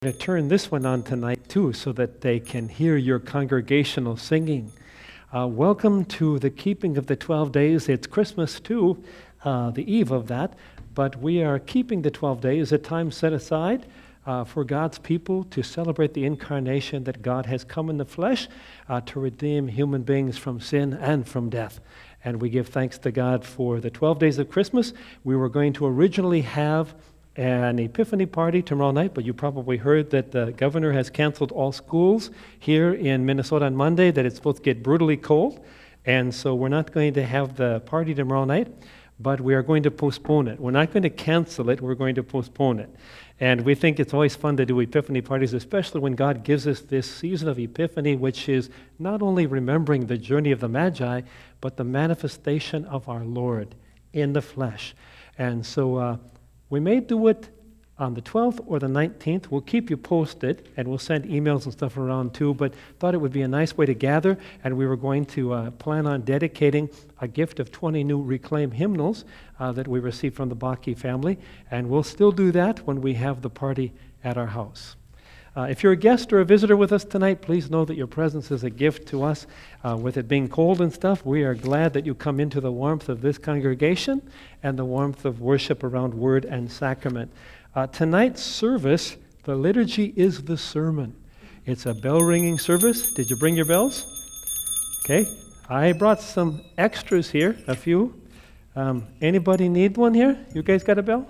To turn this one on tonight too so that they can hear your congregational singing. Welcome to the keeping of the 12 days. It's Christmas too, the eve of that, but we are keeping the 12 days, a time set aside for God's people to celebrate the incarnation that God has come in the flesh to redeem human beings from sin and from death. And we give thanks to God for the 12 days of Christmas. We were going to originally have an Epiphany party tomorrow night, but you probably heard that the governor has canceled all schools here in Minnesota on Monday, that it's supposed to get brutally cold, and so we're not going to have the party tomorrow night, but we are going to postpone it. We're not going to cancel it, we're going to postpone it. And we think it's always fun to do Epiphany parties, especially when God gives us this season of Epiphany, which is not only remembering the journey of the Magi, but the manifestation of our Lord in the flesh. And so we may do it on the 12th or the 19th. We'll keep you posted, and we'll send emails and stuff around too, but thought it would be a nice way to gather, and we were going to plan on dedicating a gift of 20 new Reclaim hymnals that we received from the Baki family, and we'll still do that when we have the party at our house. If you're a guest or a visitor with us tonight, please know that your presence is a gift to us. With it being cold and stuff, we are glad that you come into the warmth of this congregation and the warmth of worship around word and sacrament. Tonight's service, the liturgy is the sermon. It's a bell-ringing service. Did you bring your bells? Okay. I brought some extras here, a few. Anybody need one here? You guys got a bell?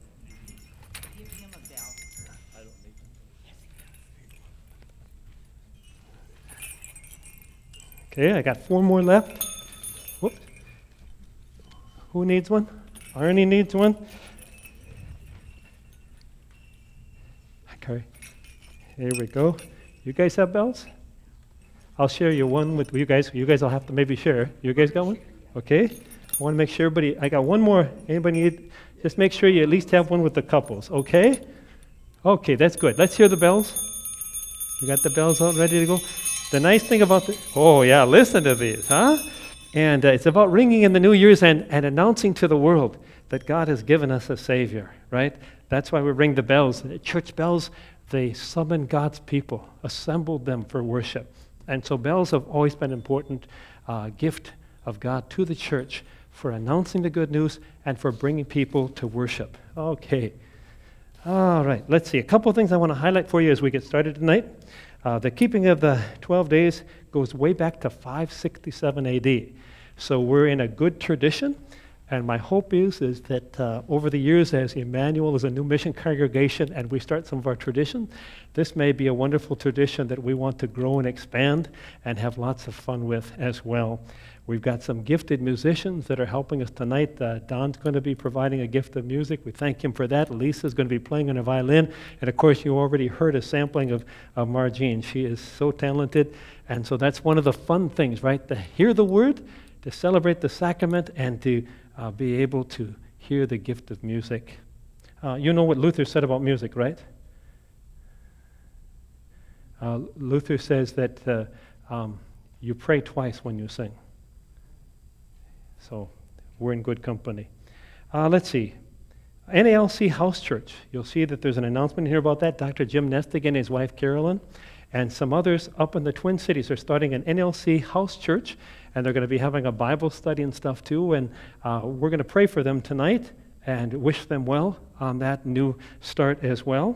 Okay, I got 4 more left. Whoops. Who needs one? Arnie needs one. Okay, here we go. You guys have bells? I'll share you one with you guys. You guys will have to maybe share. You guys got one? Okay. I want to make sure everybody, I got one more. Anybody need? Just make sure you at least have one with the couples, okay? Okay, that's good. Let's hear the bells. We got the bells all ready to go. The nice thing about listen to these, huh? And it's about ringing in the New Year's and announcing to the world that God has given us a Savior, right? That's why we ring the bells. The church bells, they summon God's people, assembled them for worship. And so bells have always been an important gift of God to the church for announcing the good news and for bringing people to worship. Okay. All right, let's see. A couple of things I want to highlight for you as we get started tonight. The keeping of the 12 days goes way back to 567 AD. So we're in a good tradition, and my hope is that over the years, as Emmanuel is a new mission congregation and we start some of our tradition, this may be a wonderful tradition that we want to grow and expand and have lots of fun with as well. We've got some gifted musicians that are helping us tonight. Don's going to be providing a gift of music. We thank him for that. Lisa's going to be playing on a violin. And of course, you already heard a sampling of Margene. She is so talented. And so that's one of the fun things, right? To hear the word, to celebrate the sacrament, and to be able to hear the gift of music. You know what Luther said about music, right? Luther says that you pray twice when you sing. So we're in good company. Let's see. NALC House Church. You'll see that there's an announcement here about that. Dr. Jim Nestigan and his wife Carolyn and some others up in the Twin Cities are starting an NLC House Church, and they're going to be having a Bible study and stuff too, and we're going to pray for them tonight and wish them well on that new start as well.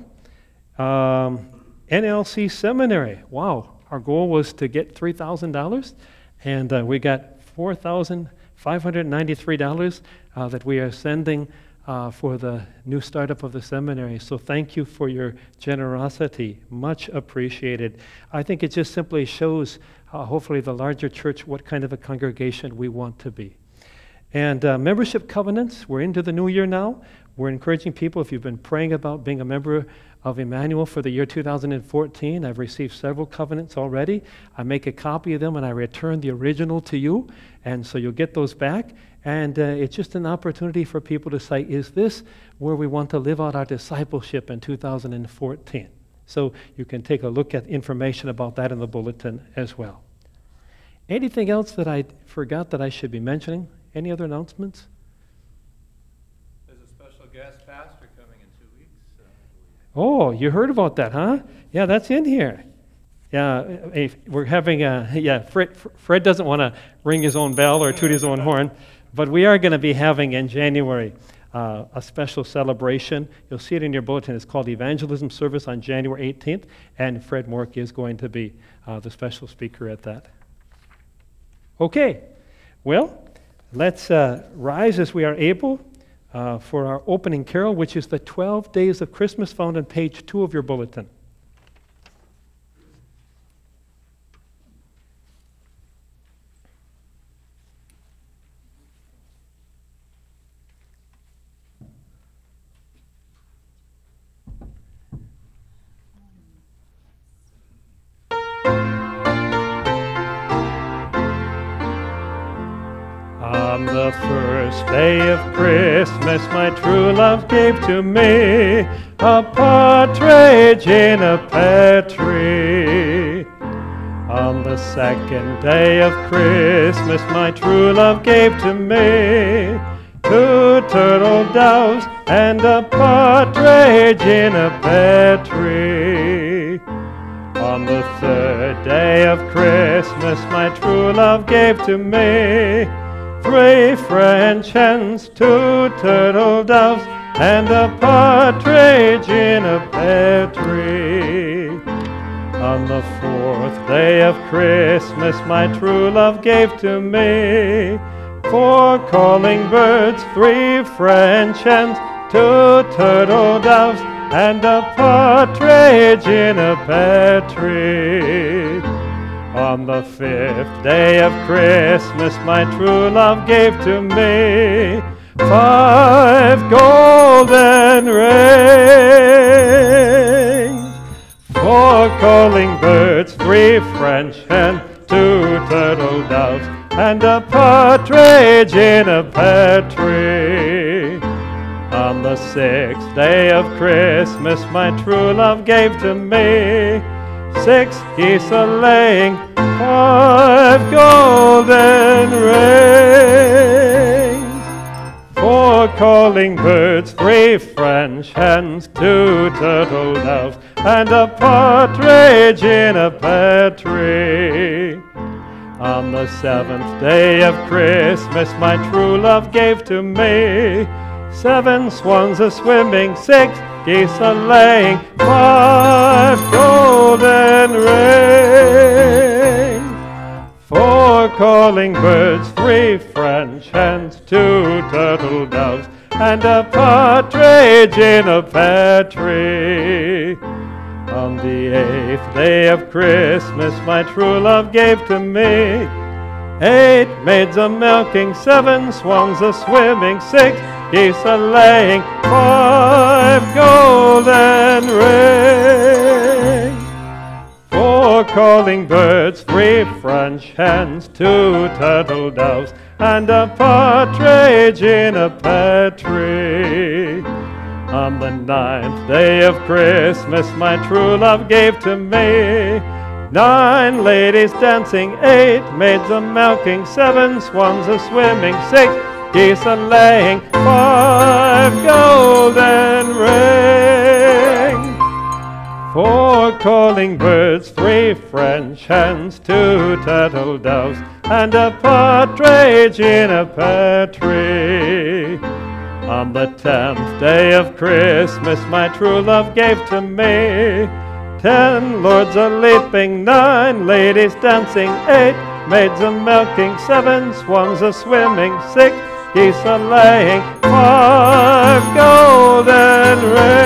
NLC Seminary. Wow. Our goal was to get $3,000, and we got $4,593 that we are sending for the new startup of the seminary. So thank you for your generosity. Much appreciated. I think it just simply shows, hopefully, the larger church, what kind of a congregation we want to be. And membership covenants, we're into the new year now. We're encouraging people, if you've been praying about being a member of Emmanuel for the year 2014, I've received several covenants already. I make a copy of them and I return the original to you, and so you'll get those back. And it's just an opportunity for people to say, is this where we want to live out our discipleship in 2014? So you can take a look at information about that in the bulletin as well. Anything else that I forgot that I should be mentioning? Any other announcements? There's a special guest pastor coming in 2 weeks. Oh, you heard about that, huh? Yeah, that's in here. Yeah, we're having Fred doesn't want to ring his own bell or toot his own horn, but we are going to be having in January a special celebration. You'll see it in your bulletin. It's called Evangelism Service on January 18th, and Fred Mork is going to be the special speaker at that. Okay, well, let's rise as we are able for our opening carol, which is the 12 Days of Christmas, found on page 2 of your bulletin. On the first day of Christmas, my true love gave to me a partridge in a pear tree. On the second day of Christmas, my true love gave to me 2 turtle doves and a partridge in a pear tree. On the third day of Christmas, my true love gave to me 3 French hens, 2 turtle doves, and a partridge in a pear tree. On the 4th day of Christmas, my true love gave to me 4 calling birds, 3 French hens, 2 turtle doves, and a partridge in a pear tree. On the 5th day of Christmas, my true love gave to me 5 golden rings, 4 calling birds, 3 French hens, 2 turtle doves, and a partridge in a pear tree. On the 6th day of Christmas, my true love gave to me 6 geese a-laying, 5 golden rings, 4 calling birds, 3 French hens, 2 turtle doves, and a partridge in a pear tree. On the 7th day of Christmas, my true love gave to me 7 swans a-swimming, 6 geese a-laying, 5 golden rings, 4 calling birds, 3 French hens, 2 turtle doves, and a partridge in a pear tree. On the 8th day of Christmas, my true love gave to me 8 maids a-milking, 7 swans a-swimming, 6 geese a-laying, 5 golden rings, 4 calling birds, 3 French hens, 2 turtle doves, and a partridge in a pear tree. On the 9th day of Christmas, my true love gave to me 9 ladies dancing, 8 maids a-milking, 7 swans a-swimming, 6 geese a-laying, 5 golden rings, 4 calling birds, 3 French hens, 2 turtle doves, and a partridge in a pear tree. On the 10th day of Christmas, my true love gave to me 10 lords a-leaping, 9 ladies dancing, 8 maids a-milking, 7 swans a-swimming, 6 geese a-laying, 5 golden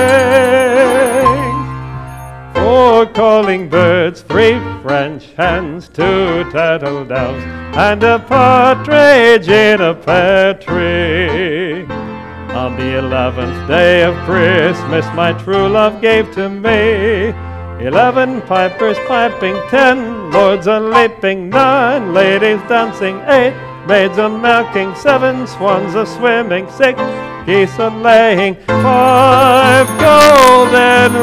rings, 4 calling birds, 3 French hens, 2 turtle doves, and a partridge in a pear tree. On the 11th day of Christmas, my true love gave to me 11 pipers piping, 10 lords a-leaping, 9 ladies dancing, 8 maids a-milking, 7 swans a-swimming, 6 geese a-laying, 5 golden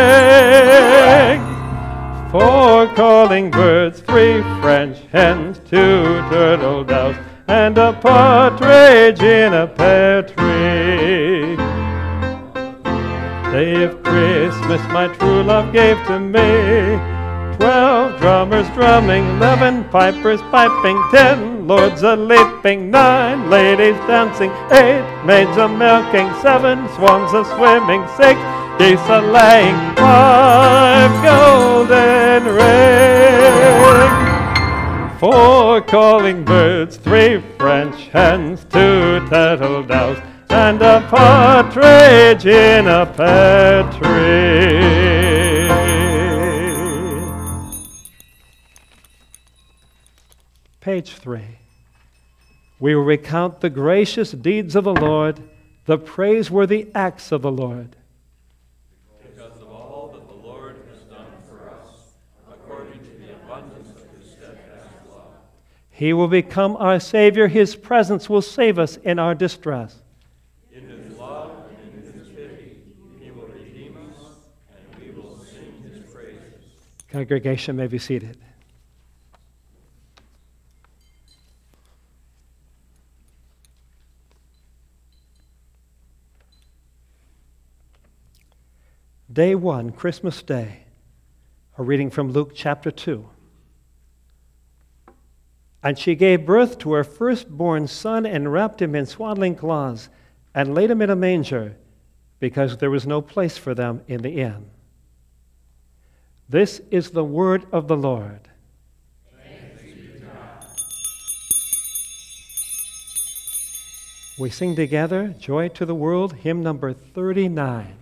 rings, 4 calling birds, 3 French hens, 2 turtle doves, and a partridge in a pear tree. Day of Christmas my true love gave to me. 12 drummers drumming, 11 pipers piping, 10 lords a-leaping, 9 ladies dancing, 8 maids a-milking, 7 swans a-swimming, 6 geese a-laying, 5 golden rings, 4 calling birds, 3 French hens, 2 turtle doves, and a partridge in a pear tree. Page 3. We will recount the gracious deeds of the Lord, the praiseworthy acts of the Lord. Because of all that the Lord has done for us, according to the abundance of his steadfast love. He will become our Savior. His presence will save us in our distress. In his love and in his pity, he will redeem us, and we will sing his praises. Congregation may be seated. Day 1, Christmas Day, a reading from Luke chapter 2. And she gave birth to her firstborn son and wrapped him in swaddling cloths and laid him in a manger because there was no place for them in the inn. This is the word of the Lord. Thanks be to God. We sing together, Joy to the World, hymn number 39.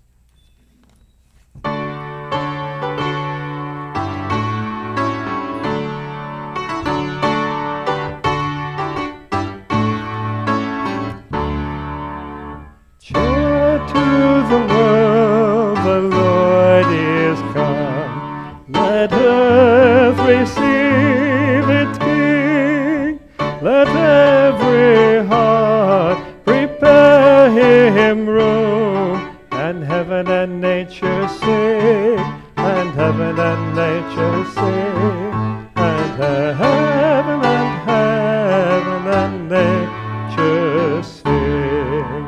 Let earth receive its King. Let every heart prepare him room. And heaven and nature sing. And heaven and nature sing. And heaven and nature sing.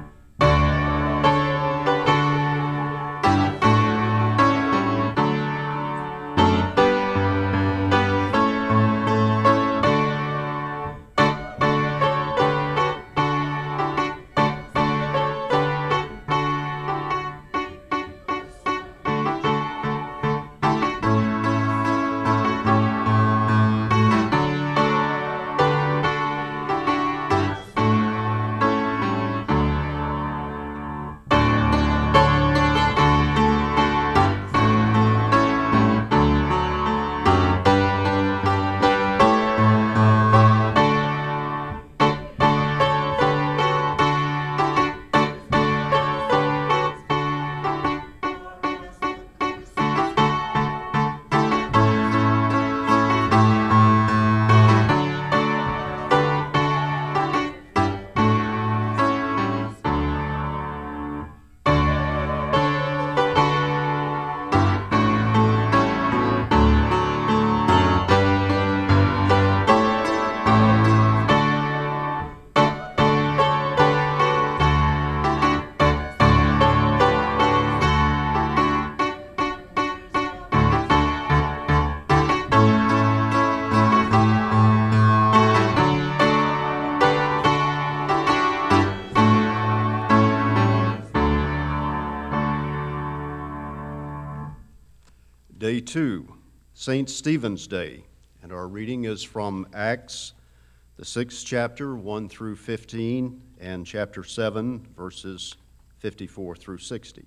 Day 2, St. Stephen's Day, and our reading is from Acts, the 6th chapter, 1 through 15, and chapter 7, verses 54 through 60.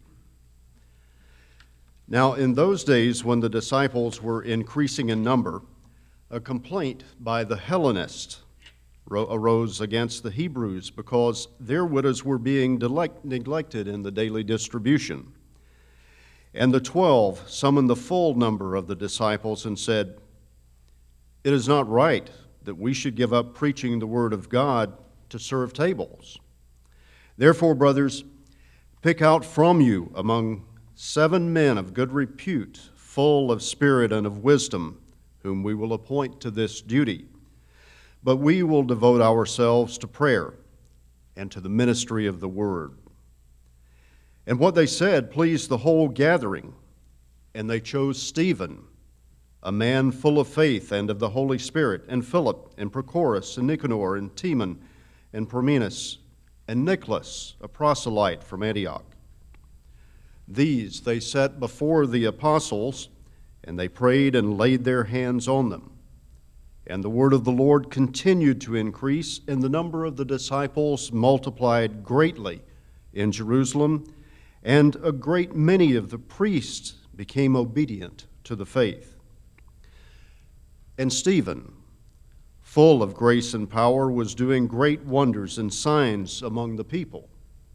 Now, in those days when the disciples were increasing in number, a complaint by the Hellenists arose against the Hebrews because their widows were being neglected in the daily distribution. And the 12 summoned the full number of the disciples and said, "It is not right that we should give up preaching the word of God to serve tables. Therefore, brothers, pick out from you among 7 men of good repute, full of spirit and of wisdom, whom we will appoint to this duty. But we will devote ourselves to prayer and to the ministry of the word." And what they said pleased the whole gathering, and they chose Stephen, a man full of faith and of the Holy Spirit, and Philip, and Prochorus, and Nicanor, and Timon, and Parmenas, and Nicholas, a proselyte from Antioch. These they set before the apostles, and they prayed and laid their hands on them. And the word of the Lord continued to increase, and the number of the disciples multiplied greatly in Jerusalem, and a great many of the priests became obedient to the faith. And Stephen, full of grace and power, was doing great wonders and signs among the people.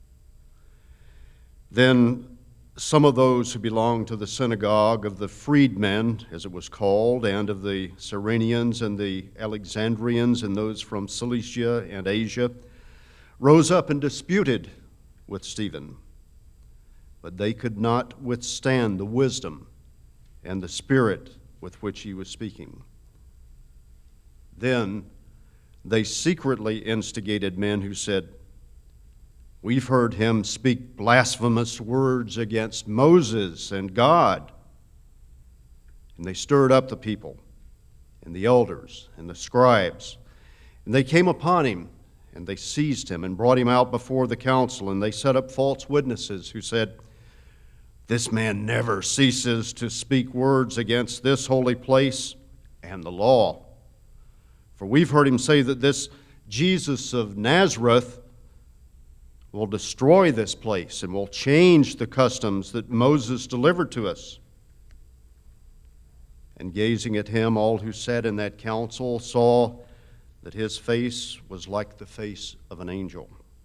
Then some of those who belonged to the synagogue of the freedmen, as it was called, and of the Cyrenians and the Alexandrians and those from Cilicia and Asia, rose up and disputed with Stephen. But they could not withstand the wisdom and the spirit with which he was speaking. Then they secretly instigated men who said, "We've heard him speak blasphemous words against Moses and God." And they stirred up the people and the elders and the scribes. And they came upon him, and they seized him and brought him out before the council. And they set up false witnesses who said, "This man never ceases to speak words against this holy place and the law. For we've heard him say that this Jesus of Nazareth will destroy this place and will change the customs that Moses delivered to us." And gazing at him, all who sat in that council saw that his face was like the face of an angel.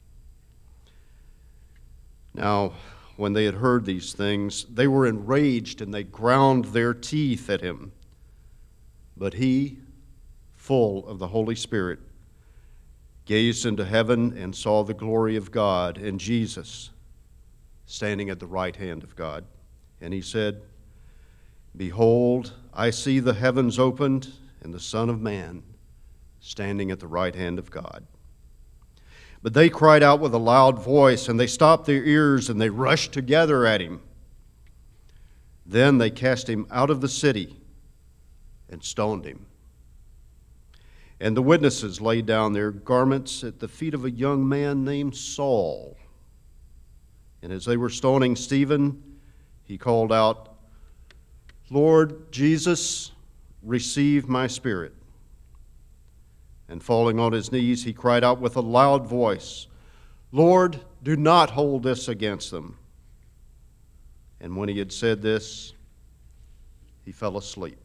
Now, when they had heard these things, they were enraged, and they ground their teeth at him. But he, full of the Holy Spirit, gazed into heaven and saw the glory of God and Jesus standing at the right hand of God. And he said, "Behold, I see the heavens opened and the Son of Man standing at the right hand of God." But they cried out with a loud voice, and they stopped their ears, and they rushed together at him. Then they cast him out of the city and stoned him. And the witnesses laid down their garments at the feet of a young man named Saul. And as they were stoning Stephen, he called out, "Lord Jesus, receive my spirit." And falling on his knees, he cried out with a loud voice, "Lord, do not hold this against them." And when he had said this, he fell asleep.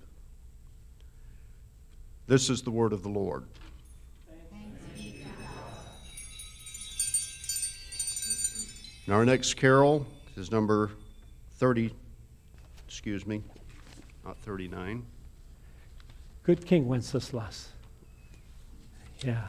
This is the word of the Lord. And our next carol is number not 39. Good King Wenceslas. Yeah.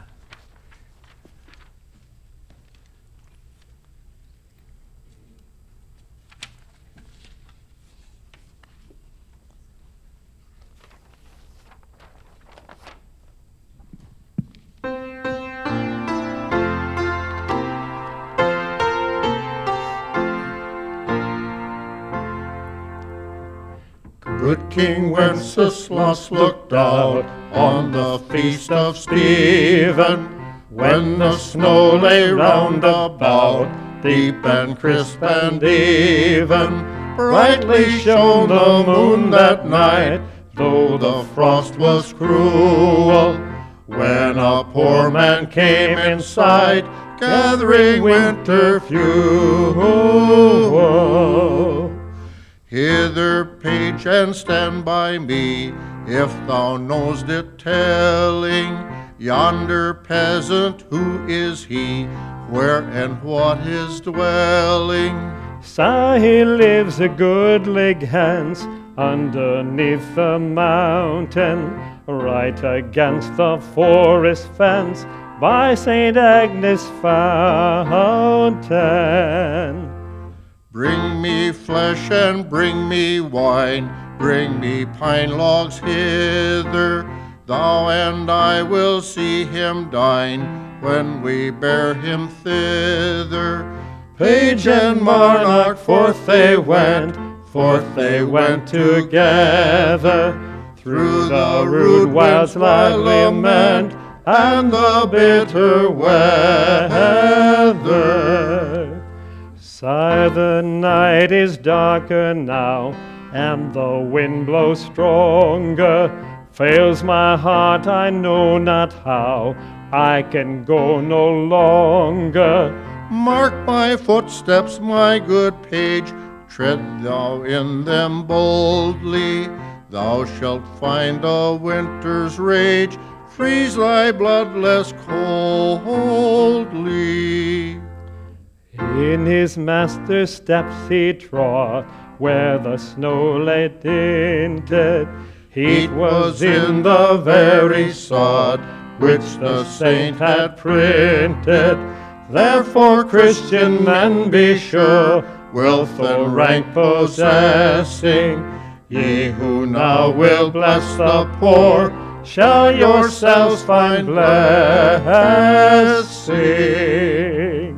Good King Wenceslas looked out on the feast of Stephen, when the snow lay round about, deep and crisp and even. Brightly shone the moon that night, though the frost was cruel, when a poor man came in sight, gathering winter fuel. Hither, page, and stand by me, if thou know'st it telling, yonder peasant, who is he, where and what his dwelling? Sir, he lives a goodly Hans underneath the mountain, right against the forest fence, by St. Agnes' fountain. Bring me flesh and bring me wine, bring me pine logs hither, thou and I will see him dine, when we bear him thither. Page and monarch, forth they went together, through the rude wild's glad lament, and the bitter weather. Sigh, the night is darker now, and the wind blows stronger. Fails my heart, I know not how, I can go no longer. Mark my footsteps, my good page, tread thou in them boldly. Thou shalt find a winter's rage freeze thy blood less coldly. In his master's steps he trod, where the snow lay dinted. Heat was in the very sod which the saint had printed. Therefore, Christian men, be sure, wealth and rank possessing, ye who now will bless the poor, shall yourselves find blessing.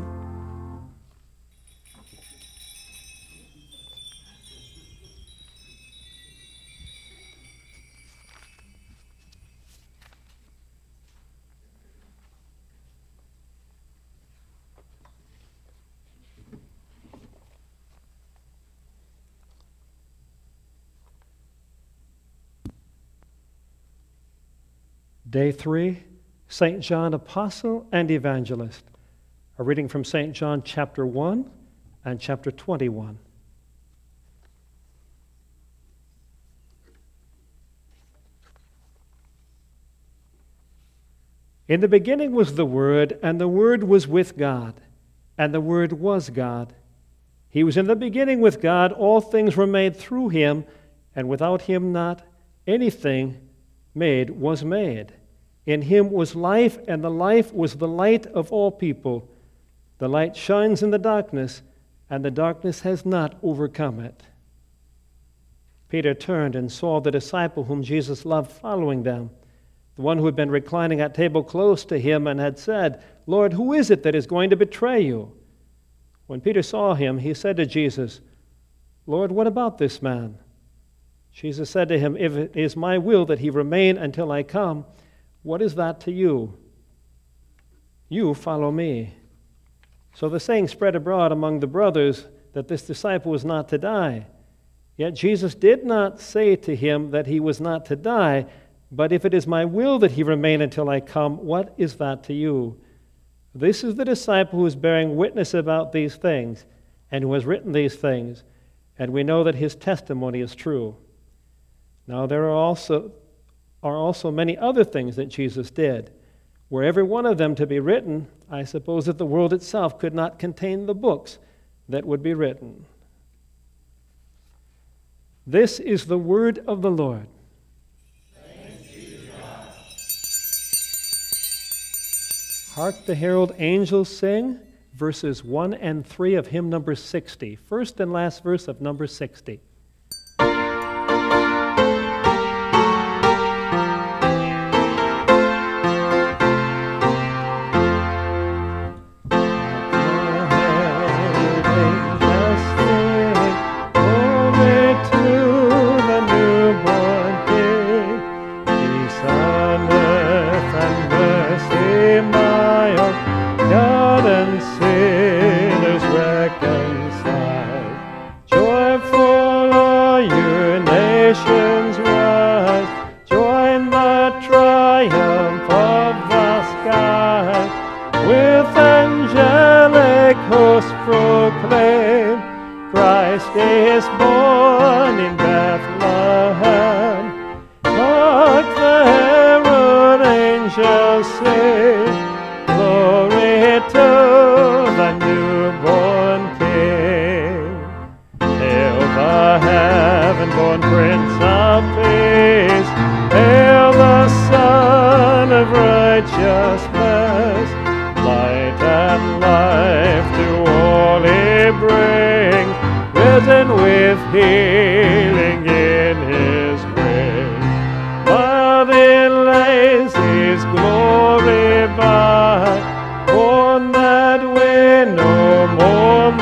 Day 3, St. John, Apostle and Evangelist. A reading from St. John chapter 1 and chapter 21. In the beginning was the Word, and the Word was with God, and the Word was God. He was in the beginning with God. All things were made through him, and without him not anything made was made. In him was life, and the life was the light of all people. The light shines in the darkness, and the darkness has not overcome it. Peter turned and saw the disciple whom Jesus loved following them, the one who had been reclining at table close to him and had said, "Lord, who is it that is going to betray you?" When Peter saw him, he said to Jesus, "Lord, what about this man?" Jesus said to him, "If it is my will that he remain until I come, what is that to you? You follow me." So the saying spread abroad among the brothers that this disciple was not to die. Yet Jesus did not say to him that he was not to die, but if it is my will that he remain until I come, what is that to you? This is the disciple who is bearing witness about these things and who has written these things, and we know that his testimony is true. Now there are also many other things that Jesus did. Were every one of them to be written, I suppose that the world itself could not contain the books that would be written. This is the word of the Lord. Thanks be to God. Hark the herald angels sing, verses 1 and 3 of hymn number 60, first and last verse of number 60. Born that we no more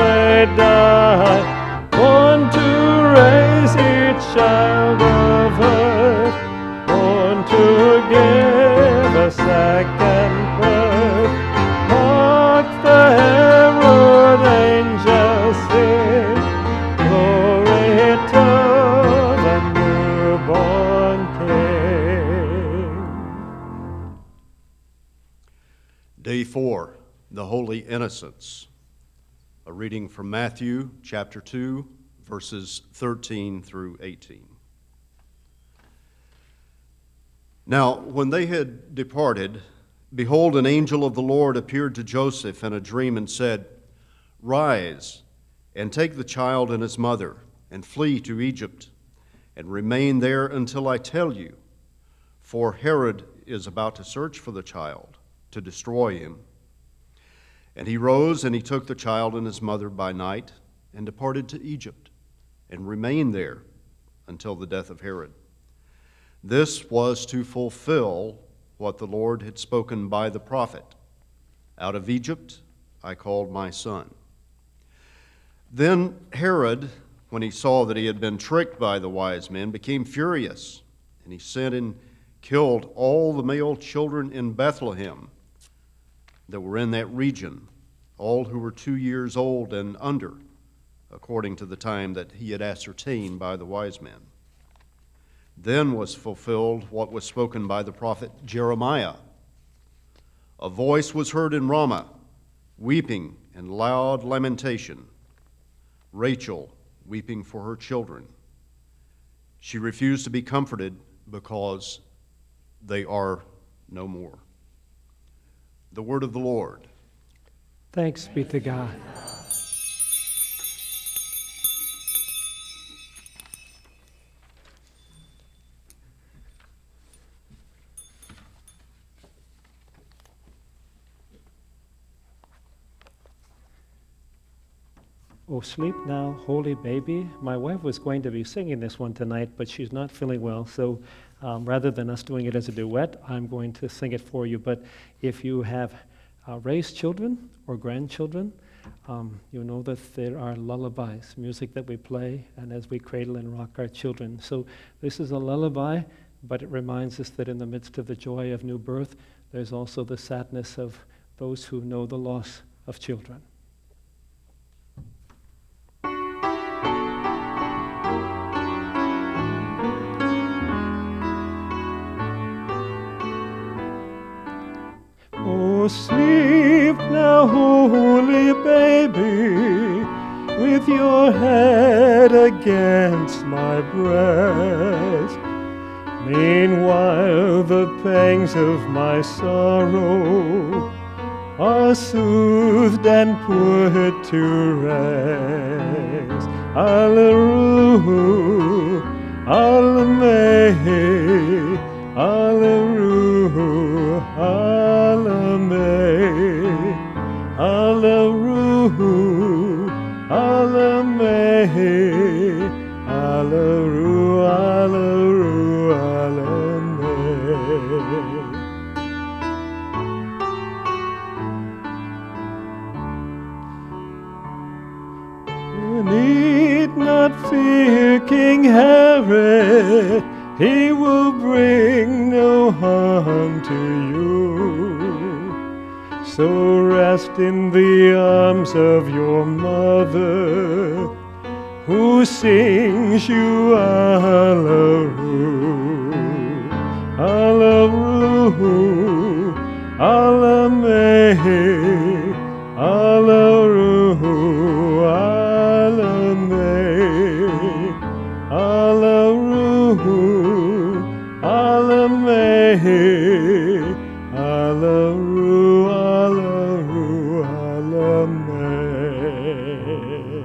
child of earth, born to give a second birth. Hark the herald angels sing, glory to the newborn King. Day 4, the Holy Innocents. A reading from Matthew chapter 2, verses 13 through 18. Now, when they had departed, behold, an angel of the Lord appeared to Joseph in a dream and said, Rise, and take the child and his mother, and flee to Egypt, and remain there until I tell you, for Herod is about to search for the child, to destroy him. And he rose, and he took the child and his mother by night, and departed to Egypt, and remained there until the death of Herod. This was to fulfill what the Lord had spoken by the prophet, Out of Egypt I called my son. Then Herod, when he saw that he had been tricked by the wise men, became furious, and he sent and killed all the male children in Bethlehem that were in that region, all who were 2 years old and under, according to the time that he had ascertained by the wise men. Then was fulfilled what was spoken by the prophet Jeremiah. A voice was heard in Ramah, weeping and loud lamentation, Rachel weeping for her children. She refused to be comforted because they are no more. The word of the Lord. Thanks be to God. Oh, sleep now, holy baby. My wife was going to be singing this one tonight, but she's not feeling well. So rather than us doing it as a duet, I'm going to sing it for you. But if you have raised children or grandchildren, you know that there are lullabies, music that we play, and as we cradle and rock our children. So this is a lullaby, but it reminds us that in the midst of the joy of new birth, there's also the sadness of those who know the loss of children. Oh, sleep now, holy baby, with your head against my breast. Meanwhile, the pangs of my sorrow are soothed and put to rest. Alleluia, Alameh, Alleluia, Alameh, Alleluia, Alameh, Alleluia, Alleluia, Alameh. You need not fear King Herod, he will bring no harm to you. So rest in the arms of your mother, who sings you Alleluia, Alleluia, Alameh, Alleluia, Alameh, Alleluia, Alameh, Alleluia, Alleluia, Alameh.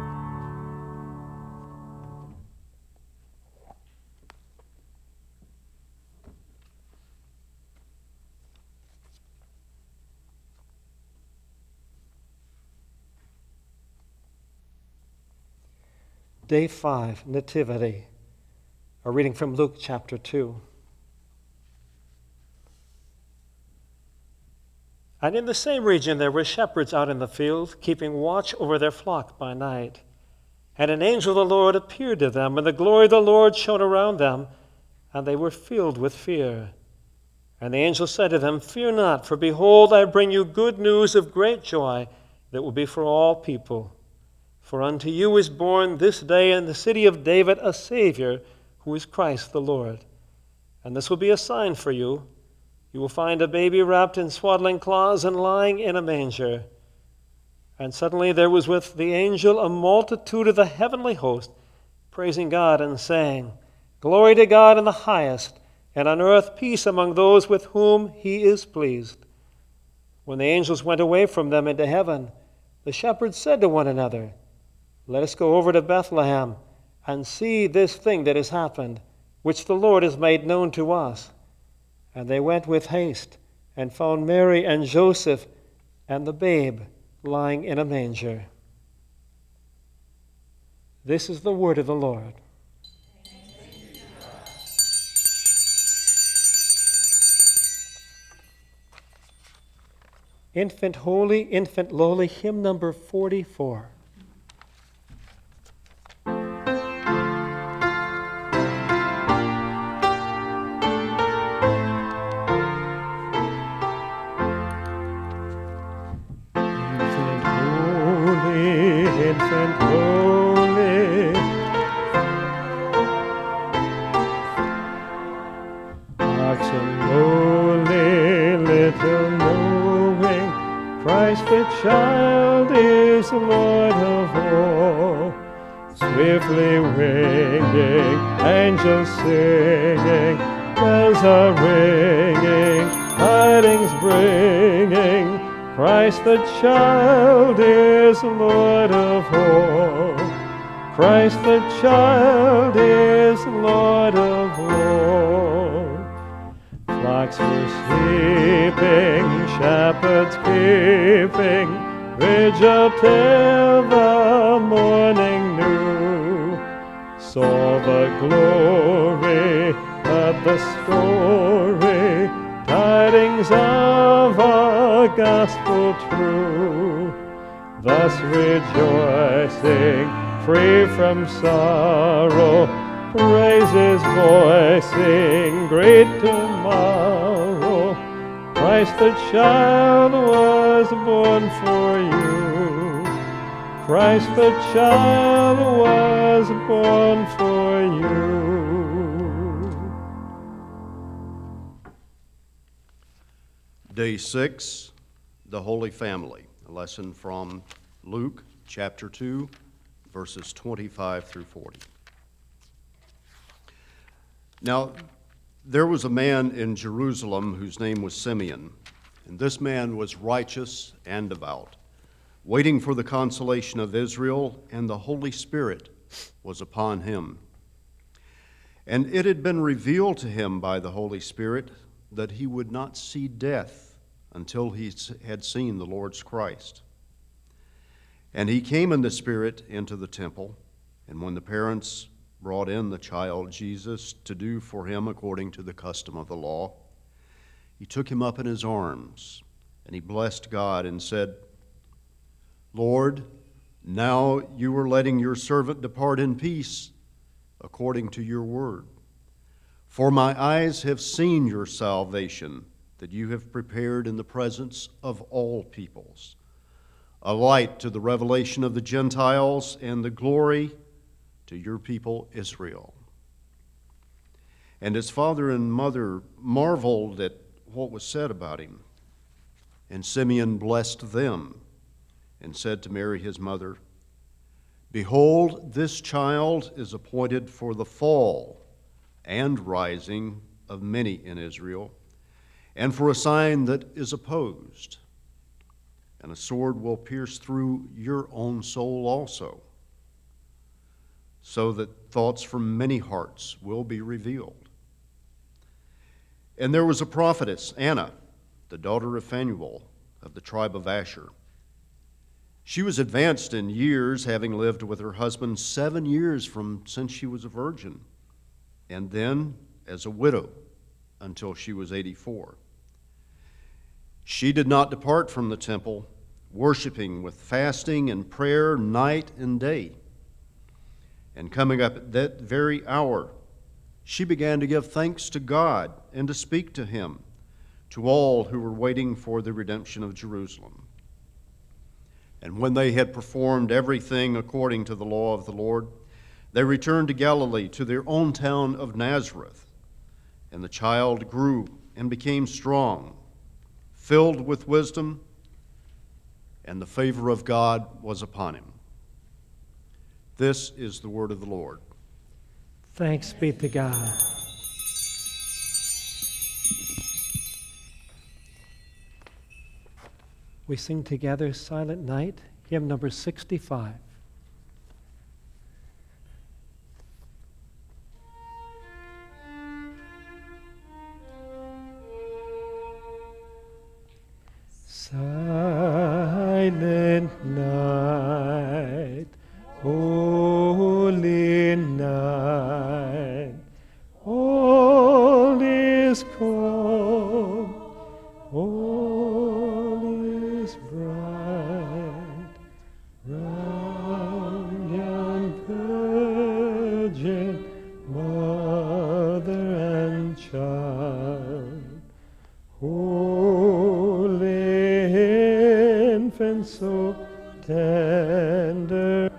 Day 5, Nativity. A reading from Luke chapter 2. And in the same region there were shepherds out in the field, keeping watch over their flock by night. And an angel of the Lord appeared to them, and the glory of the Lord shone around them, and they were filled with fear. And the angel said to them, Fear not, for behold, I bring you good news of great joy that will be for all people. For unto you is born this day in the city of David a Savior, who is Christ the Lord. And this will be a sign for you. You will find a baby wrapped in swaddling cloths and lying in a manger. And suddenly there was with the angel a multitude of the heavenly host, praising God and saying, Glory to God in the highest, and on earth peace among those with whom he is pleased. When the angels went away from them into heaven, the shepherds said to one another, Let us go over to Bethlehem and see this thing that has happened, which the Lord has made known to us. And they went with haste and found Mary and Joseph and the babe lying in a manger. This is the word of the Lord. Infant Holy, Infant Lowly, hymn number 44. Infant holy, oxen lowly, little knowing, Christ the child is Lord of all. Swiftly winging, angels singing, bells are ringing, tidings bringing, Christ the child is Lord of all. Christ the child is Lord of all. Flocks were sleeping, shepherds keeping, vigil till the morning new. Saw the glory, heard the story, tidings of a gospel true. Thus rejoicing, free from sorrow, praises voicing, great tomorrow. Christ the child was born for you. Christ the child was born for you. Day 6, the Holy Family, a lesson from Luke chapter 2, verses 25 through 40. Now, there was a man in Jerusalem whose name was Simeon, and this man was righteous and devout, waiting for the consolation of Israel, and the Holy Spirit was upon him. And it had been revealed to him by the Holy Spirit that he would not see death until he had seen the Lord's Christ. And he came in the Spirit into the temple, and when the parents brought in the child Jesus to do for him according to the custom of the law, he took him up in his arms, and he blessed God and said, Lord, now you are letting your servant depart in peace according to your word. For my eyes have seen your salvation, that you have prepared in the presence of all peoples, a light to the revelation of the Gentiles and the glory to your people Israel. And his father and mother marveled at what was said about him. And Simeon blessed them and said to Mary his mother, Behold, this child is appointed for the fall and rising of many in Israel, and for a sign that is opposed. And a sword will pierce through your own soul also, so that thoughts from many hearts will be revealed. And there was a prophetess, Anna, the daughter of Phanuel, of the tribe of Asher. She was advanced in years, having lived with her husband 7 years since she was a virgin, and then as a widow until she was 84. She did not depart from the temple, worshiping with fasting and prayer night and day. And coming up at that very hour, she began to give thanks to God and to speak to him, to all who were waiting for the redemption of Jerusalem. And when they had performed everything according to the law of the Lord, they returned to Galilee, to their own town of Nazareth. And the child grew and became strong, filled with wisdom, and the favor of God was upon him. This is the word of the Lord. Thanks be to God. We sing together Silent Night, hymn number 65. Silent night, holy night, all is calm, all is bright, round yon virgin mother and child, holy infant so tender.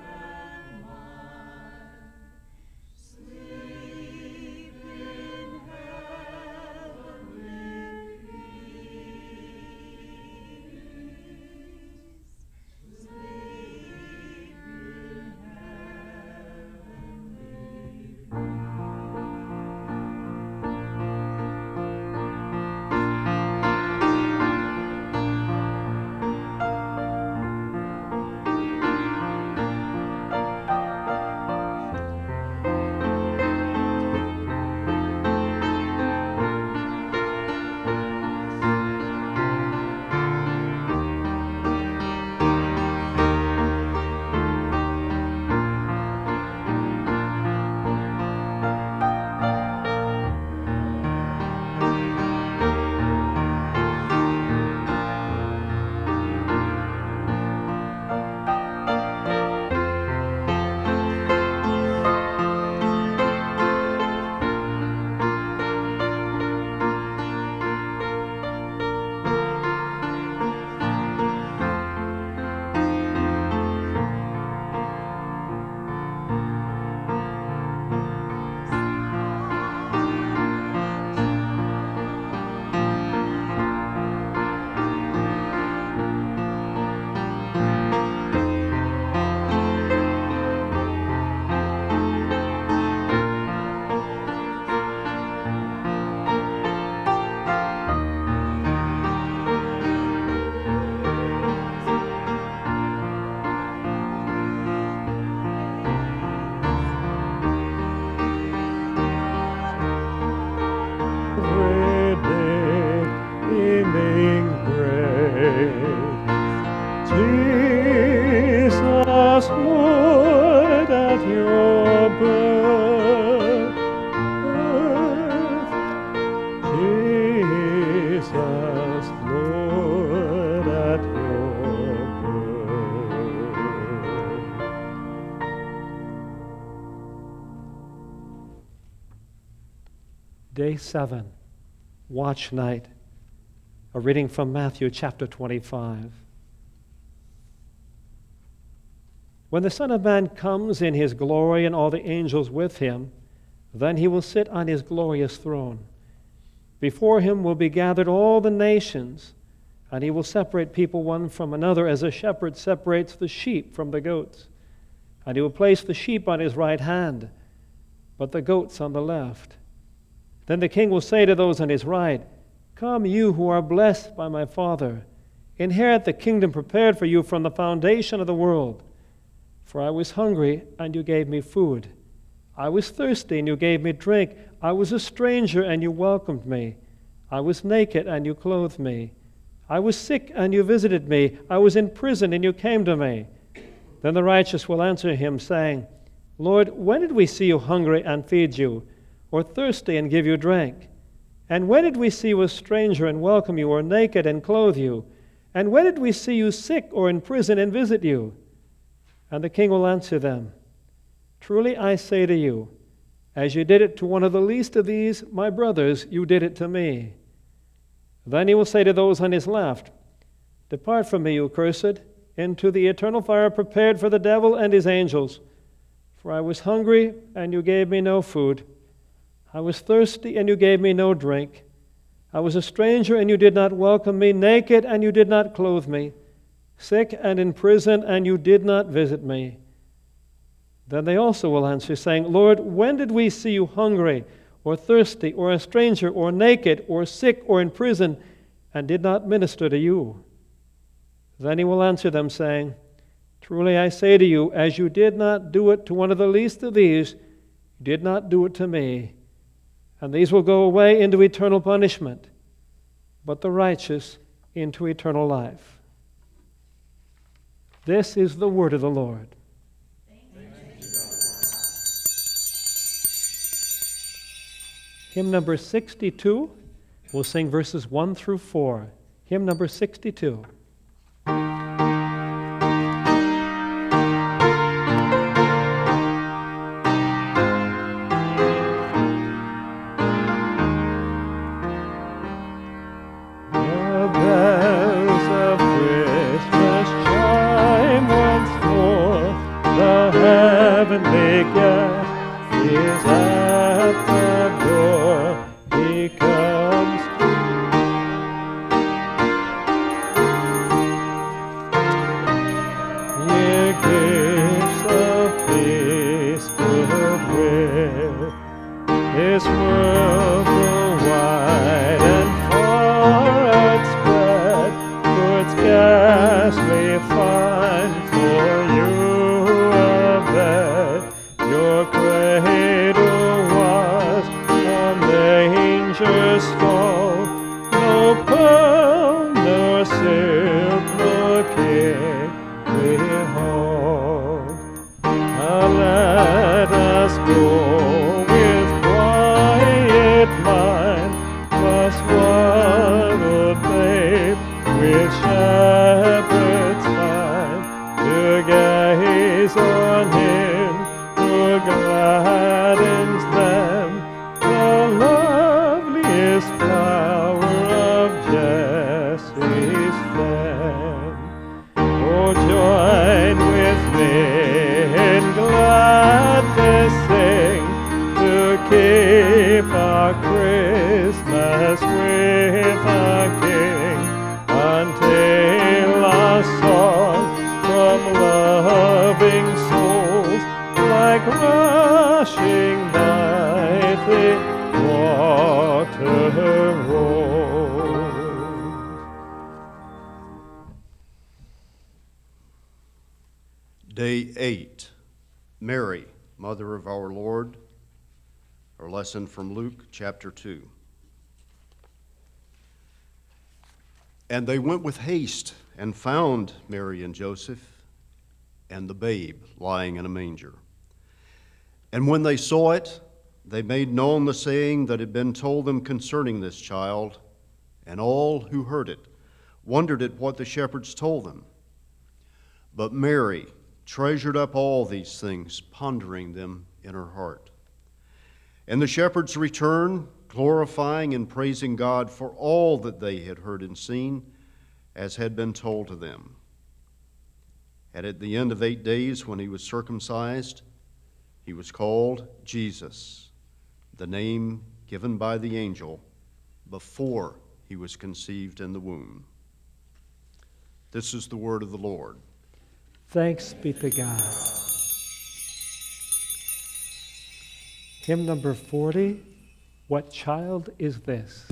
Redeeming grace, Jesus, Lord, at your birth, Jesus, Lord, at your birth. Day 7, Watch Night. A reading from Matthew chapter 25. When the Son of Man comes in his glory and all the angels with him, then he will sit on his glorious throne. Before him will be gathered all the nations, and he will separate people one from another as a shepherd separates the sheep from the goats. And he will place the sheep on his right hand, but the goats on the left. Then the king will say to those on his right, "Come, you who are blessed by my Father, inherit the kingdom prepared for you from the foundation of the world. For I was hungry, and you gave me food. I was thirsty, and you gave me drink. I was a stranger, and you welcomed me. I was naked, and you clothed me. I was sick, and you visited me. I was in prison, and you came to me." Then the righteous will answer him, saying, "Lord, when did we see you hungry and feed you, or thirsty and give you drink? And when did we see you a stranger and welcome you, or naked and clothe you? And when did we see you sick or in prison and visit you?" And the king will answer them, Truly I say to you, as you did it to one of the least of these, my brothers, you did it to me. Then he will say to those on his left, Depart from me, you cursed, into the eternal fire prepared for the devil and his angels. For I was hungry, and you gave me no food. I was thirsty, and you gave me no drink. I was a stranger, and you did not welcome me, naked, and you did not clothe me, sick and in prison, and you did not visit me. Then they also will answer, saying, Lord, when did we see you hungry, or thirsty, or a stranger, or naked, or sick, or in prison, and did not minister to you? Then he will answer them, saying, Truly I say to you, as you did not do it to one of the least of these, you did not do it to me. And these will go away into eternal punishment, but the righteous into eternal life. This is the word of the Lord. Hymn number 62, we'll sing verses 1 through 4. Hymn number 62. This world so wide and far outspread could scarcely find for you a bed. Your cradle was a manger's stall, no pearl, nor silk, nor king behold. Let us go with shepherds fine, to gaze on him who gladdens them, the loveliest flower of Jesse's fame. Oh, join with me in gladness sing, to keep our Christmas with our King, until our song from loving souls like rushing nightly water rolls. Day 8, Mary, Mother of our Lord. Our lesson from Luke chapter 2. And they went with haste and found Mary and Joseph and the babe lying in a manger. And when they saw it, they made known the saying that had been told them concerning this child, and all who heard it wondered at what the shepherds told them. But Mary treasured up all these things, pondering them in her heart. And the shepherds returned, glorifying and praising God for all that they had heard and seen, as had been told to them. And at the end of 8 days, when he was circumcised, he was called Jesus, the name given by the angel before he was conceived in the womb. This is the word of the Lord. Thanks be to God. Hymn number 40, What Child Is This?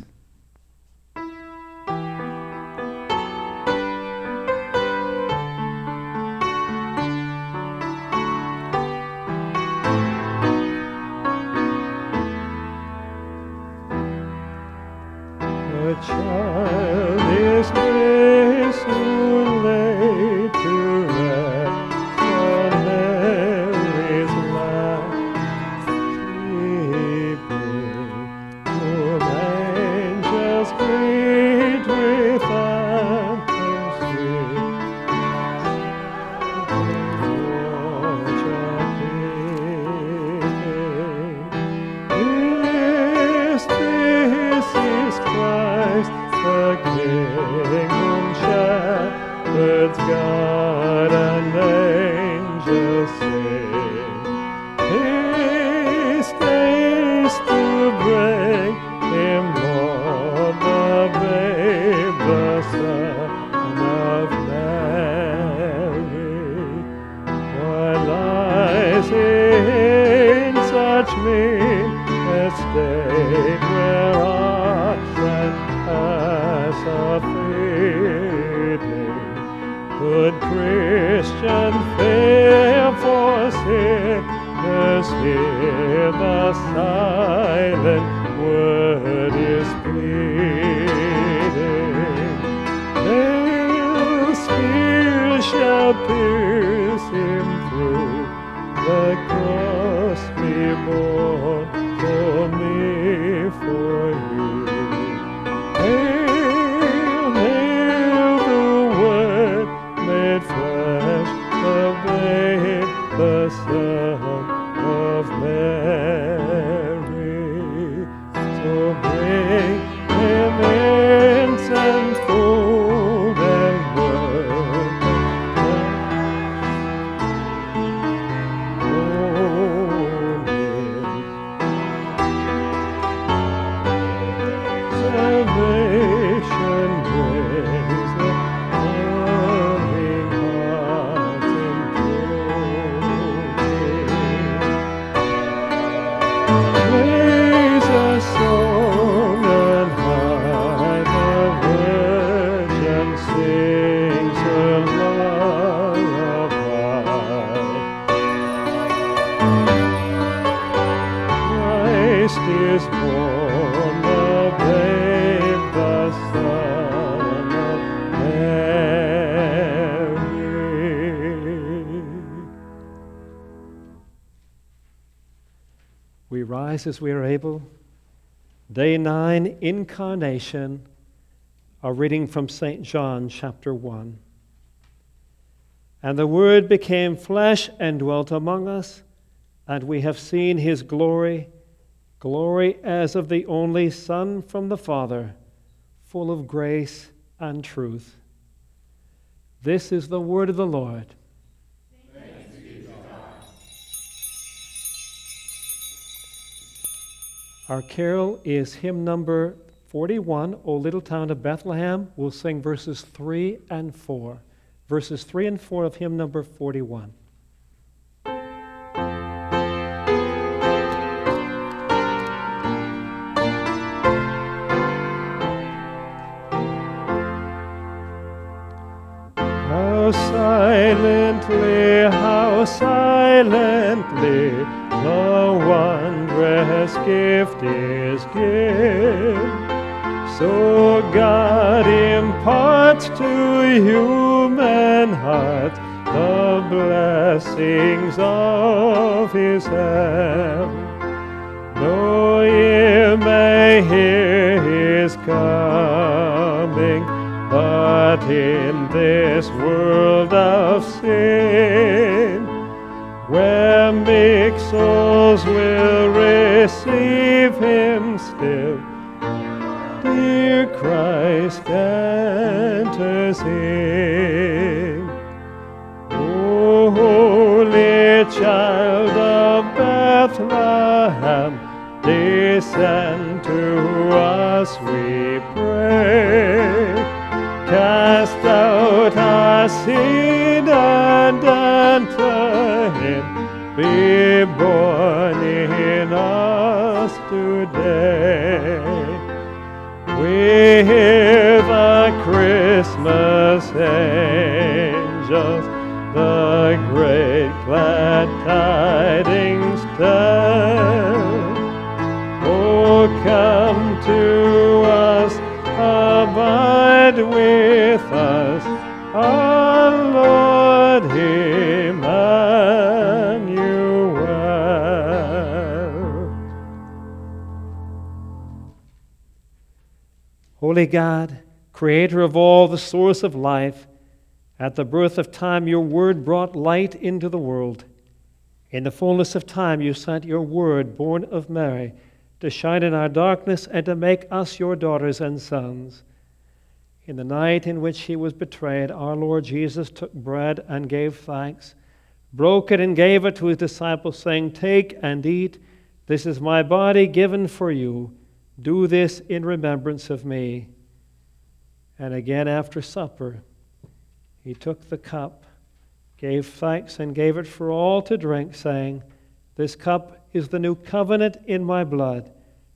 A child is this who laid to rest on Mary's lap, sleeping, whom angels greet with anthem sweet. Watch of estate where oxen pass a-fading. Good Christian, fare for sinners here, the silent word is pleading. Nail spear shall pierce him through, the cross be borne for me, for you. Hail, hail the Word made flesh, the babe, the Son of Mary. So bring him incense, gold, and myrrh. Salvation brings the longing hearts in praise a song and high, the Virgin sings her lullaby. Christ is born, the babe, the Son of Mary. We rise as we are able. Day 9, Incarnation, a reading from St. John chapter 1. And the Word became flesh and dwelt among us, and we have seen his glory, glory as of the only Son from the Father, full of grace and truth. This is the word of the Lord. Thanks be to God. Our carol is hymn number 41, O Little Town of Bethlehem. We'll sing verses 3 and 4. Verses 3 and 4 of hymn number 41. How silently the wondrous gift is given. So God imparts to human hearts the blessings of his heaven. No ear may hear his coming, but in this world of sin, where meek souls will receive him still, dear Christ enters in. O holy child of Bethlehem, descend to us, we pray. Cast out our sin and enter in. Be born in us today. We hear the Christmas angels, the great glad tidings tell. Oh, come to us, abide with us, our Lord Emmanuel. Holy God, creator of all, the source of life, at the birth of time your word brought light into the world. In the fullness of time you sent your word, born of Mary, to shine in our darkness and to make us your daughters and sons. In the night in which he was betrayed, our Lord Jesus took bread and gave thanks, broke it and gave it to his disciples, saying, "Take and eat. This is my body given for you. Do this in remembrance of me." And again after supper, he took the cup, gave thanks, and gave it for all to drink, saying, "This cup is the new covenant in my blood.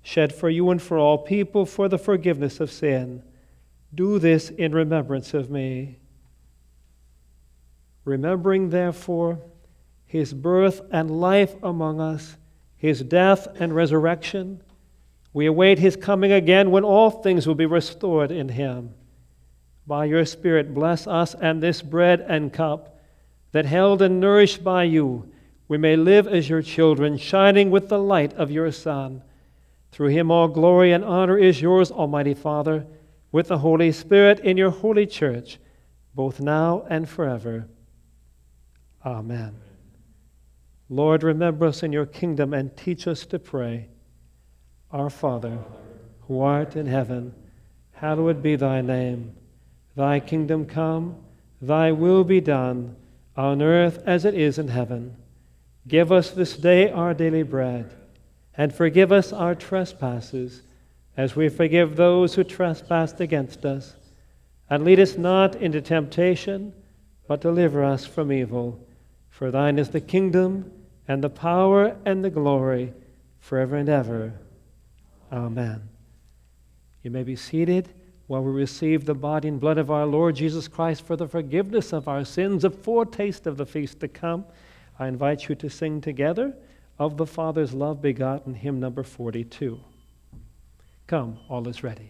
shed for you and for all people for the forgiveness of sin. Do this in remembrance of me. Remembering, therefore, his birth and life among us, his death and resurrection, we await his coming again when all things will be restored in him. By your Spirit, bless us and this bread and cup, that held and nourished by you, we may live as your children, shining with the light of your Son. Through him all glory and honor is yours, Almighty Father, with the Holy Spirit in your holy church, both now and forever. Amen. Lord, remember us in your kingdom and teach us to pray. Our Father, who art in heaven, hallowed be thy name. Thy kingdom come, thy will be done, on earth as it is in heaven. Give us this day our daily bread, and forgive us our trespasses, as we forgive those who trespass against us. And lead us not into temptation, but deliver us from evil. For thine is the kingdom, and the power, and the glory, forever and ever. Amen. You may be seated while we receive the body and blood of our Lord Jesus Christ for the forgiveness of our sins, a foretaste of the feast to come. I invite you to sing together of the Father's love begotten, hymn number 42. Come, all is ready.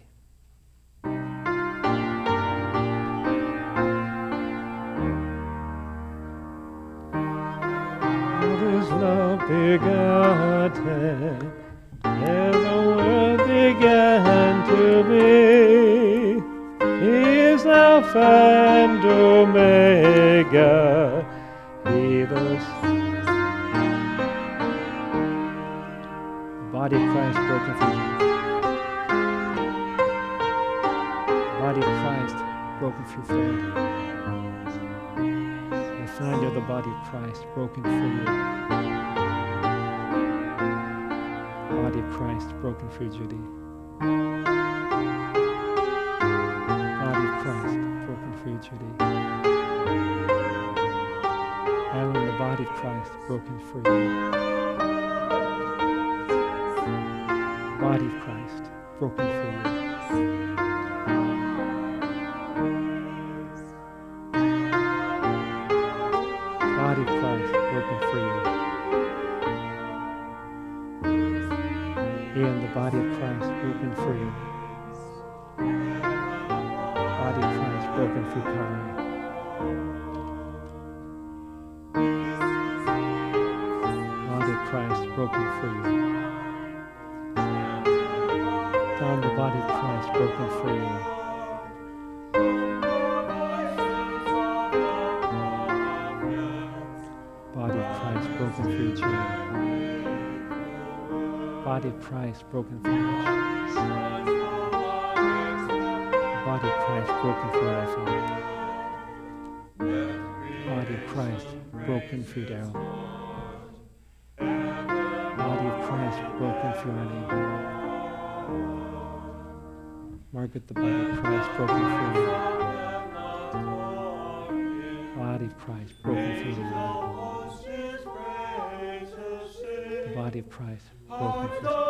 Father's love begotten, ere the world began to be, he is Alpha and Omega, he the body of Christ broken for you. Body of Christ broken for you. Nathaniel, the body of Christ broken for you. Body of Christ broken for you, Judy. Body of Christ broken for you, Judy. Alan, the body of Christ broken for you. Body of Christ broken for you. Body of Christ broken for you. Ian, the body of Christ broken for you. Body of Christ broken for Kari. Body of Christ broken for you. Don, the body of Christ broken for you. Body of Christ broken for you, Jim. Body of Christ broken for you. Body of Christ broken for you, Father. Body of Christ broken for you, Daryl. Body of Christ broken for you, Annie. Margaret, the body of Christ broken for you. Body of Christ broken for you. The body of Christ broken for you.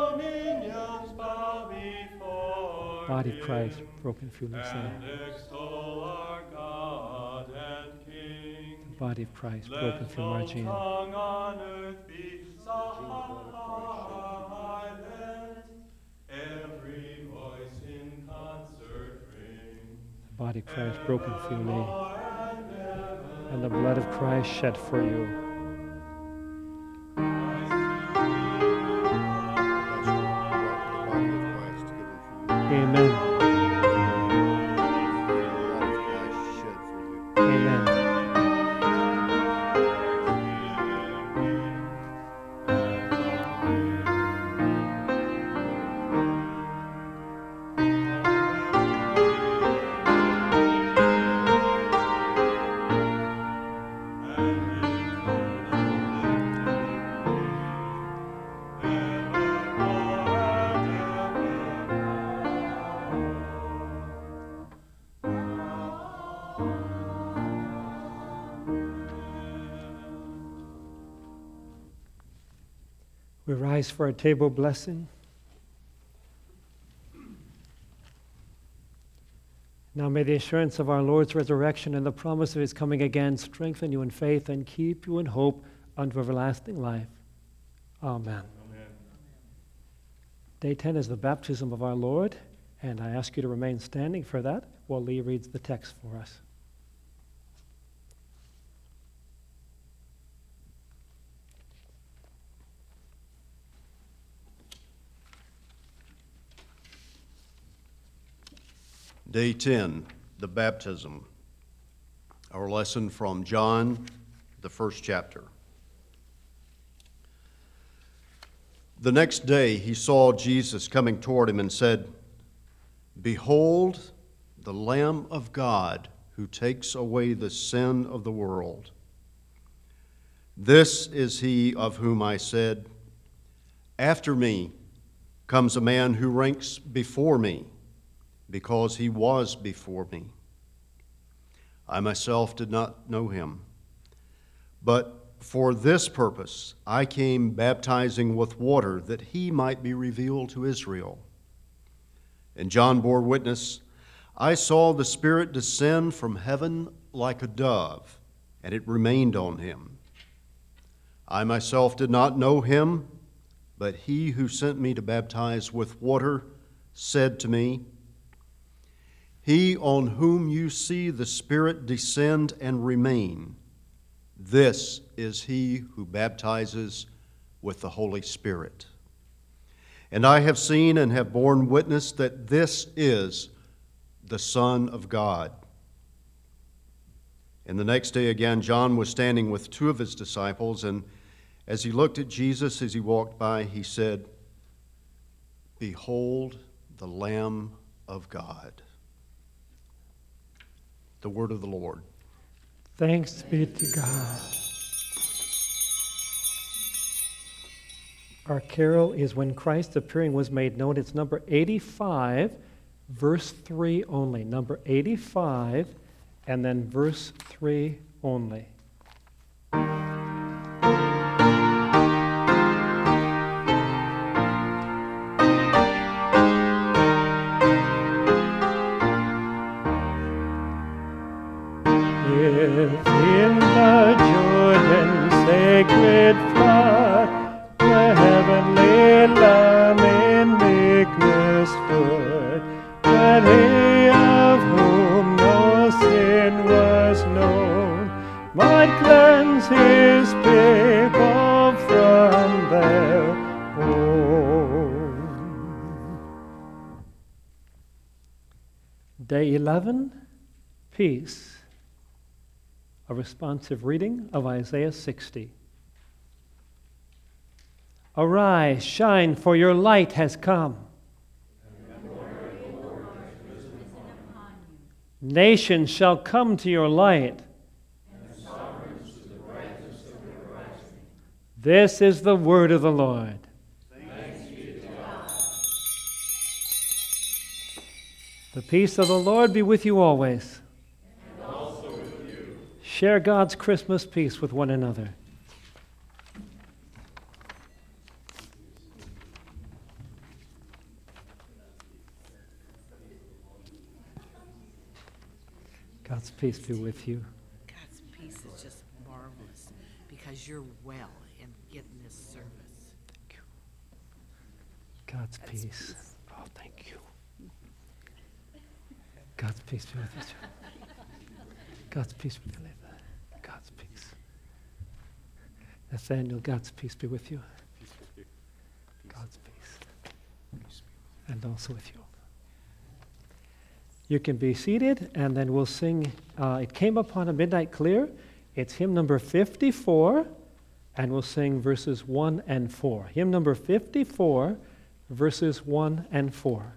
Body of Christ broken for you, Lisa. The body of Christ broken for you, Margina. The body of Christ broken for you, Lee. And the blood of Christ shed for you. Amen. Amen. We rise for our table blessing. Now may the assurance of our Lord's resurrection and the promise of his coming again strengthen you in faith and keep you in hope unto everlasting life. Amen. Day 10 is the baptism of our Lord, and I ask you to remain standing for that while Lee reads the text for us. Day 10, the baptism. Our lesson from John, the first chapter. The next day he saw Jesus coming toward him and said, "Behold, the Lamb of God who takes away the sin of the world. This is he of whom I said, after me comes a man who ranks before me, because he was before me. I myself did not know him, but for this purpose I came baptizing with water, that he might be revealed to Israel." And John bore witness, "I saw the Spirit descend from heaven like a dove, and it remained on him. I myself did not know him, but he who sent me to baptize with water said to me, 'He on whom you see the Spirit descend and remain, this is he who baptizes with the Holy Spirit.' And I have seen and have borne witness that this is the Son of God." And the next day again, John was standing with two of his disciples, and as he looked at Jesus as he walked by, he said, "Behold the Lamb of God." The word of the Lord. Thanks be to God. Our carol is "When Christ's Appearing Was Made Known." It's number 85, verse 3 only. Number 85, and then verse 3 only. If in the Jordan sacred flood the heavenly Lamb in meekness stood, but he of whom no sin was known might cleanse his people from their own. Day 11, peace. A responsive reading of Isaiah 60. Arise, shine, for your light has come. Nations shall come to your light. This is the word of the Lord. The peace of the Lord be with you always. Share God's Christmas peace with one another. God's peace be with you. God's peace is just marvelous because you're well in getting this service. Thank you. God's peace. Oh, thank you. God's peace be with you. God's peace be with you. God's peace. Nathaniel, God's peace be with you. God's peace. And also with you. You can be seated, and then we'll sing It Came Upon a Midnight Clear. It's hymn number 54, and we'll sing verses 1 and 4. Hymn number 54, verses 1 and 4.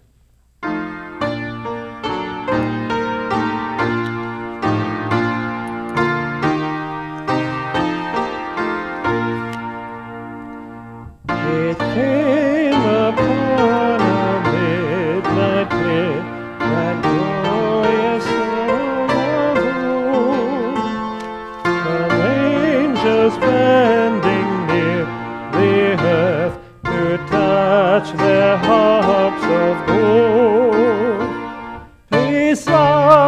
It came upon a midnight clear, that glorious song of old, from angels bending near the earth to touch their harps of gold. Peace on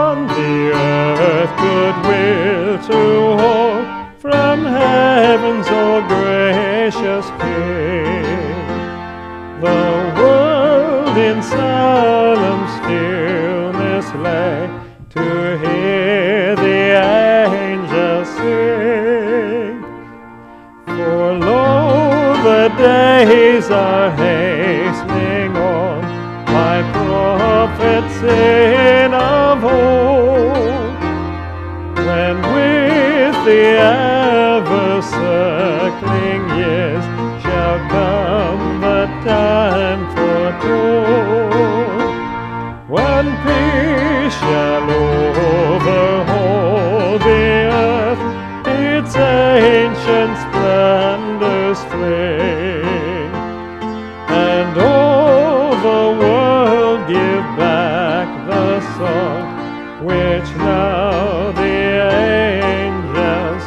goodwill to all from heaven's all gracious King. The world in solemn stillness lay to hear the angels sing. For lo, the days are hastening on, by prophets in of old, when with the ever-circling years shall come the time foretold, when peace shall overhaul the earth, its ancient splendors fling, and all the world give back the song which now the angels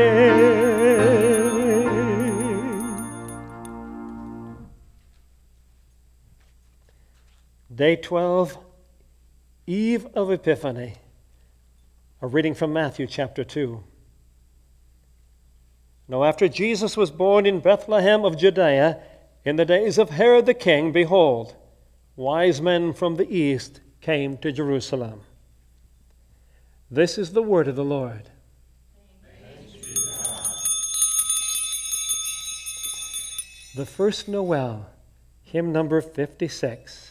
sing. Day 12, Eve of Epiphany. A reading from Matthew chapter 2. Now after Jesus was born in Bethlehem of Judea, in the days of Herod the king, behold, wise men from the east came to Jerusalem. This is the word of the Lord. The first Noel, hymn number 56.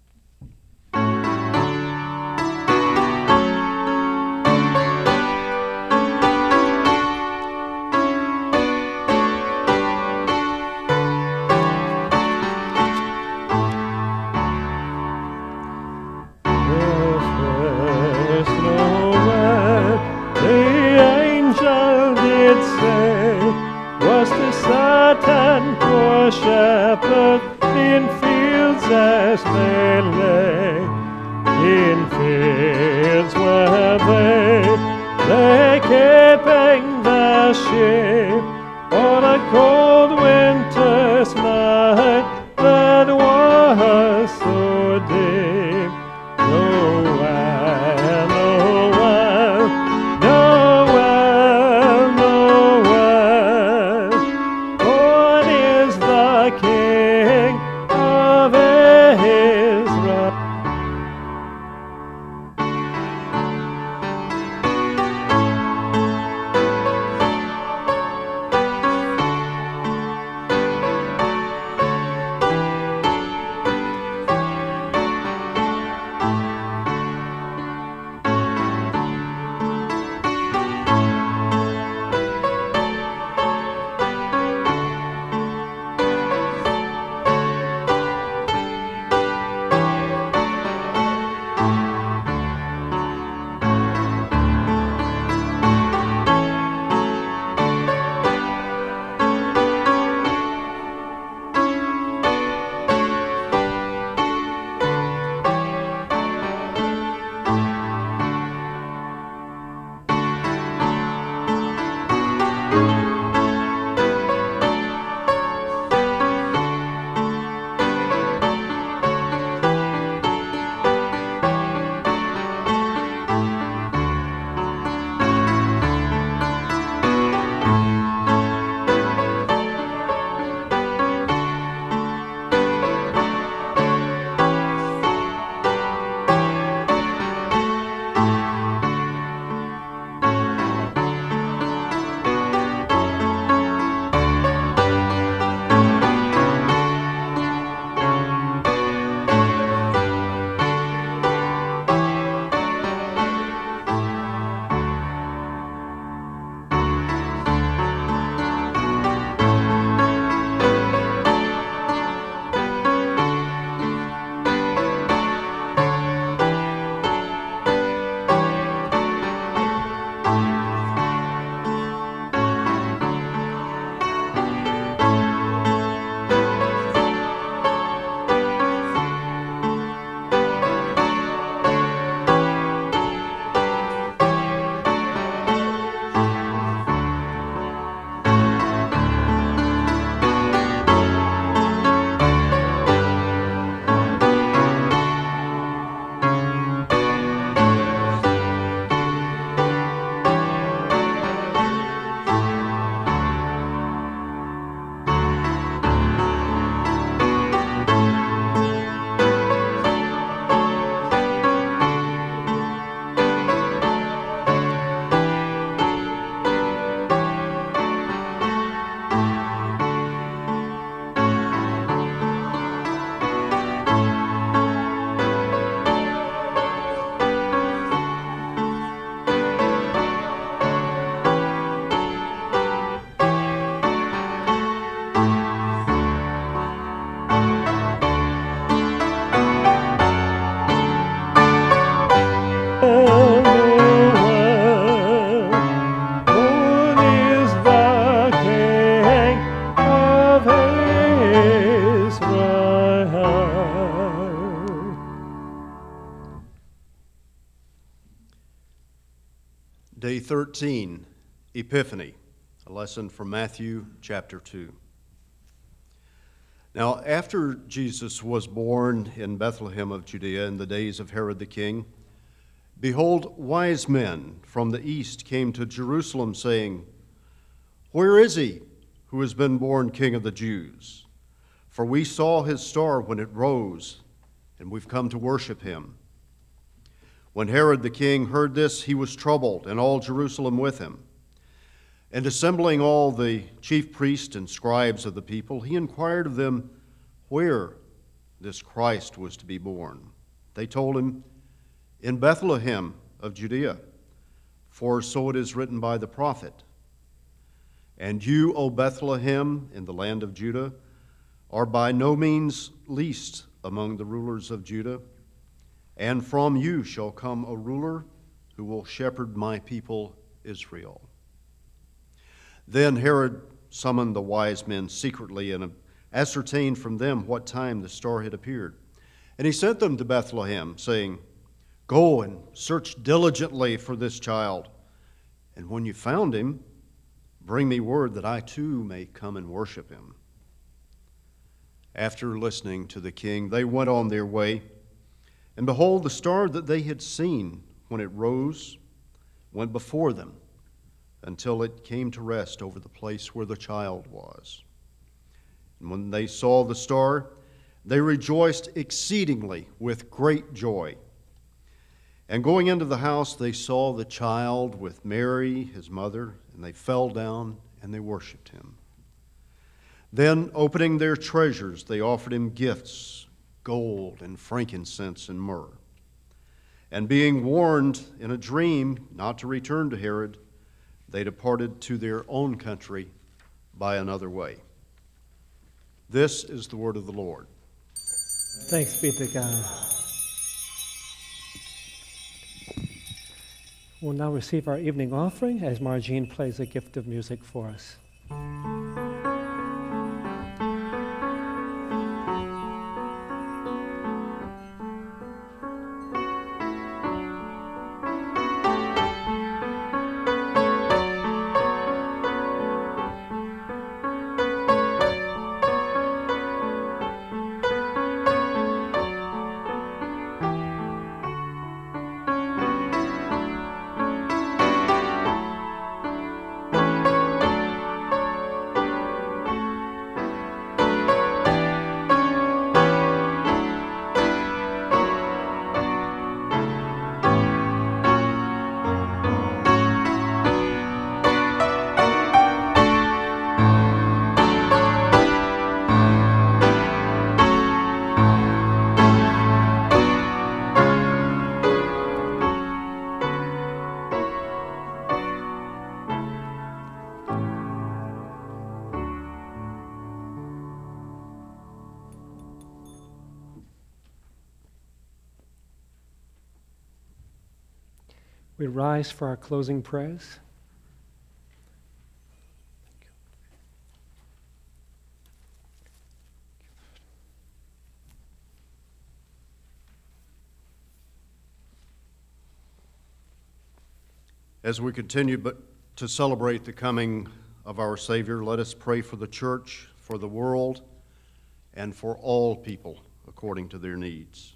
Shepherd in fields as they lay, in fields where they lay keeping their sheep on a cold winter's night that was so deep. Noel, Noel, Noel, Noel, born is the King of Israel. Day 13, Epiphany, a lesson from Matthew chapter 2. Now, after Jesus was born in Bethlehem of Judea in the days of Herod the king, behold, wise men from the east came to Jerusalem, saying, "Where is he who has been born King of the Jews? For we saw his star when it rose, and we've come to worship him." When Herod the king heard this, he was troubled, and all Jerusalem with him. And assembling all the chief priests and scribes of the people, he inquired of them where this Christ was to be born. They told him, "In Bethlehem of Judea, for so it is written by the prophet. And you, O Bethlehem, in the land of Judah, are by no means least among the rulers of Judah. And from you shall come a ruler who will shepherd my people Israel." Then Herod summoned the wise men secretly and ascertained from them what time the star had appeared. And he sent them to Bethlehem, saying, "Go and search diligently for this child, and when you found him, bring me word that I too may come and worship him." After listening to the king, they went on their way. And behold, the star that they had seen when it rose went before them until it came to rest over the place where the child was. And when they saw the star, they rejoiced exceedingly with great joy. And going into the house, they saw the child with Mary, his mother, and they fell down and they worshiped him. Then, opening their treasures, they offered him gifts, gold and frankincense and myrrh. And being warned in a dream not to return to Herod, they departed to their own country by another way. This is the word of the Lord. Thanks be to God. We'll now receive our evening offering as Margine plays a gift of music for us. We rise for our closing prayers. As we continue to celebrate the coming of our Savior, let us pray for the church, for the world, and for all people according to their needs.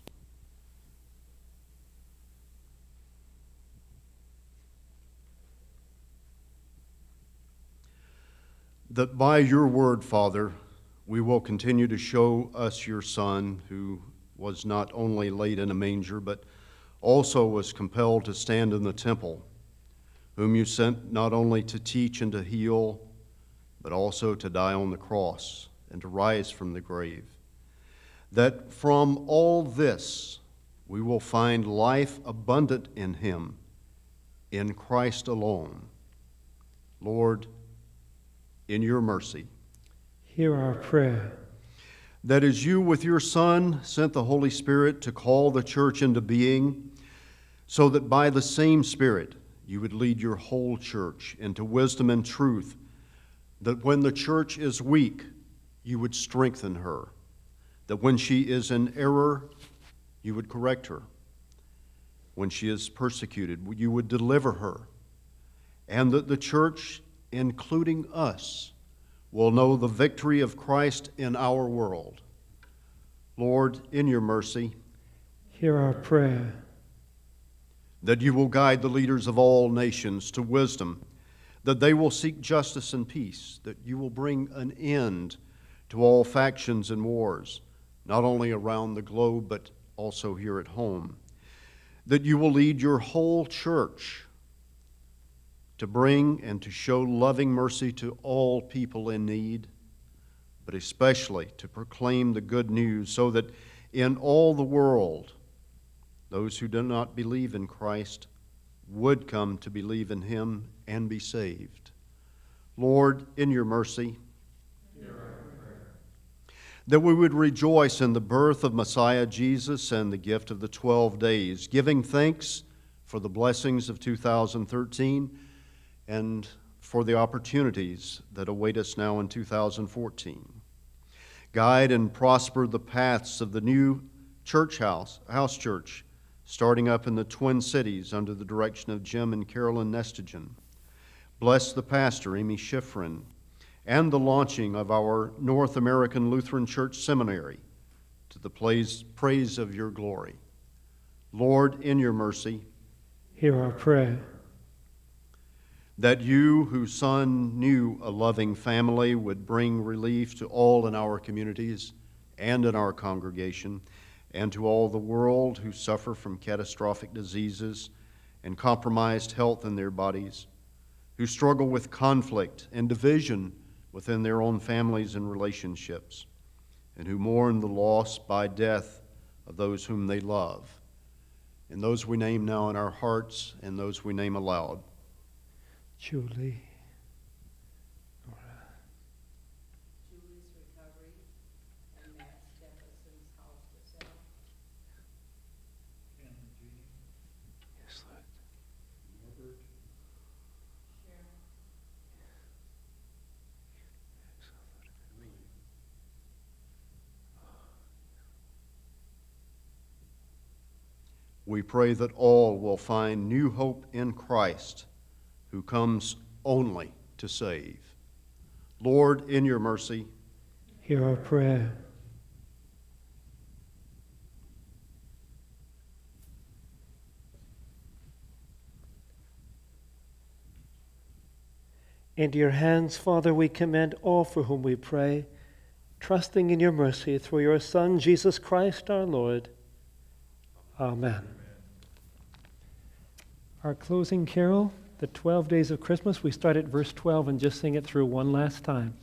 That by your word, Father, we will continue to show us your Son, who was not only laid in a manger, but also was compelled to stand in the temple, whom you sent not only to teach and to heal, but also to die on the cross and to rise from the grave. That from all this we will find life abundant in him, in Christ alone. Lord, in your mercy, hear our prayer. That as you with your Son sent the Holy Spirit to call the church into being, so that by the same Spirit you would lead your whole church into wisdom and truth, that when the church is weak, you would strengthen her, that when she is in error, you would correct her, when she is persecuted, you would deliver her, and that the church, including us, will know the victory of Christ in our world. Lord, in your mercy, hear our prayer. that you will guide the leaders of all nations to wisdom, that they will seek justice and peace, that you will bring an end to all factions and wars, not only around the globe, but also here at home, that you will lead your whole church to bring and to show loving mercy to all people in need, but especially to proclaim the good news so that in all the world, those who do not believe in Christ would come to believe in him and be saved. Lord, in your mercy, that we would rejoice in the birth of Messiah Jesus and the gift of the 12 days, giving thanks for the blessings of 2013 and for the opportunities that await us now in 2014. Guide and prosper the paths of the new house church, starting up in the Twin Cities under the direction of Jim and Carolyn Nestigen. Bless the pastor, Amy Schifrin, and the launching of our North American Lutheran Church Seminary to the praise of your glory. Lord, in your mercy, Hear our prayer. that you, whose Son knew a loving family, would bring relief to all in our communities and in our congregation, and to all the world who suffer from catastrophic diseases and compromised health in their bodies, who struggle with conflict and division within their own families and relationships, and who mourn the loss by death of those whom they love, and those we name now in our hearts and those we name aloud. Julie. Julie's recovery and Matt Steffenson's house to sell. Yes, Lord. Sharon. We pray that all will find new hope in Christ, who comes only to save. Lord, in your mercy, Hear our prayer. Into your hands, Father, we commend all for whom we pray, trusting in your mercy through your Son, Jesus Christ our Lord. Amen. Our closing carol, the 12 Days of Christmas, we start at verse 12 and just sing it through one last time.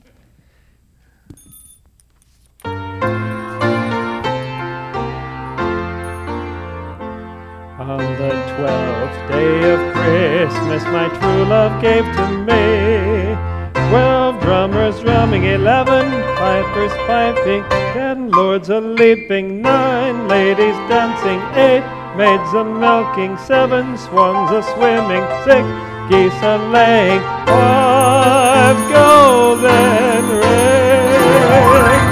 On the 12th day of Christmas, my true love gave to me 12 drummers drumming, 11 pipers piping, 10 lords a-leaping, 9 ladies dancing, 8 maids a-milking, 7 swans a-swimming, 6 geese a-laying, 5 golden rings,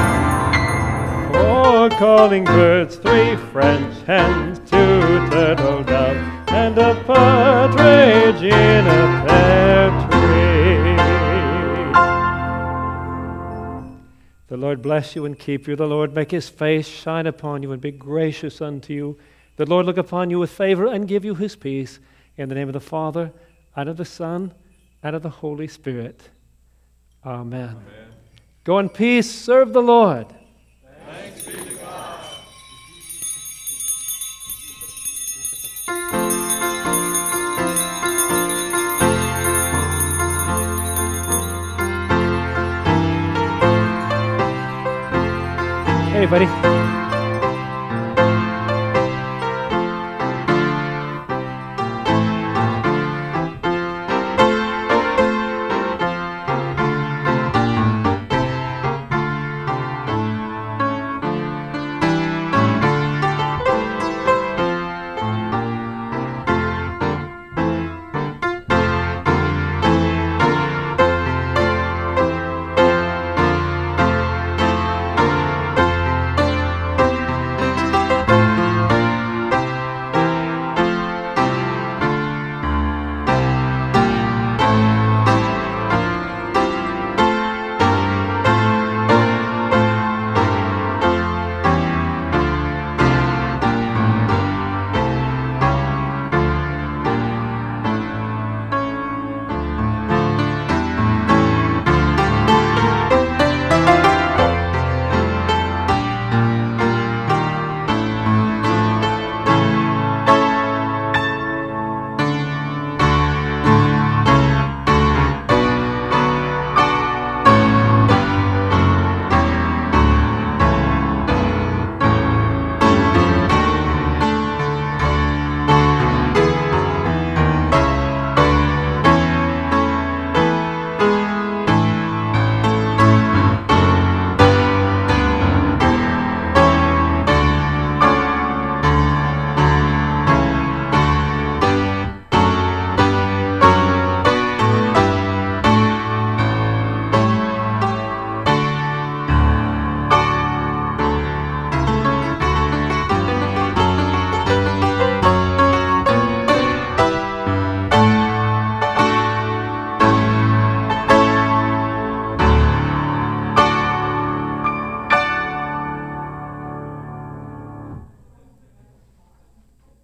4 calling birds, 3 French hens, 2 turtle doves, and a partridge in a pear tree. The Lord bless you and keep you. The Lord make his face shine upon you and be gracious unto you. The Lord look upon you with favor and give you his peace. In the name of the Father, and of the Son, and of the Holy Spirit. Amen. Amen. Go in peace. Serve the Lord. Thanks be to God. Hey, buddy.